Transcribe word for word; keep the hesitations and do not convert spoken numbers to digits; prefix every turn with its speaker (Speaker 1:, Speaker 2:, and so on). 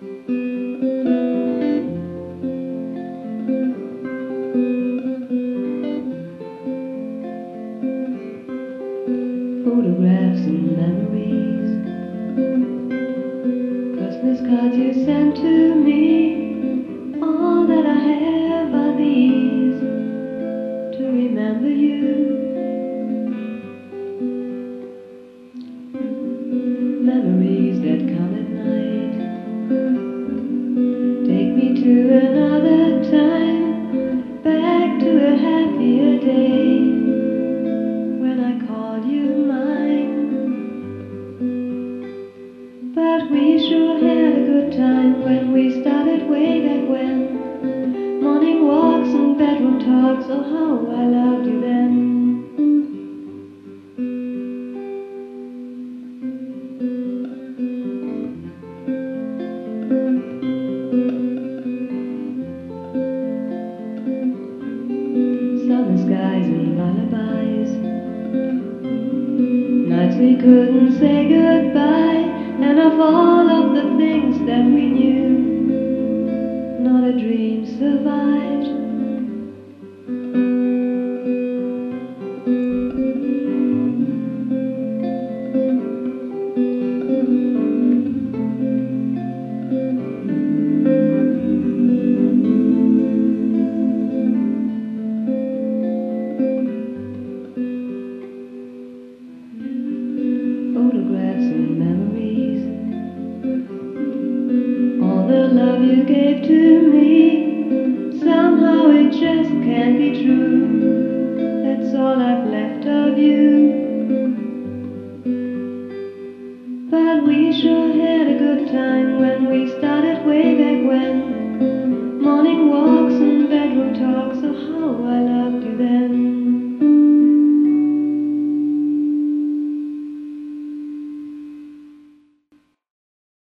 Speaker 1: Photographs and memories, Christmas cards you sent to me. All that I have are these to remember you. Memories that come at night, take me to another time, back to a happier day when I called you mine. But we sure had a good time when we started way back when. Morning walks and bedroom talks, oh how I loved you then. Summer skies and lullabies, nights we couldn't say goodbye, and of all of the things that we knew, not a dream survived.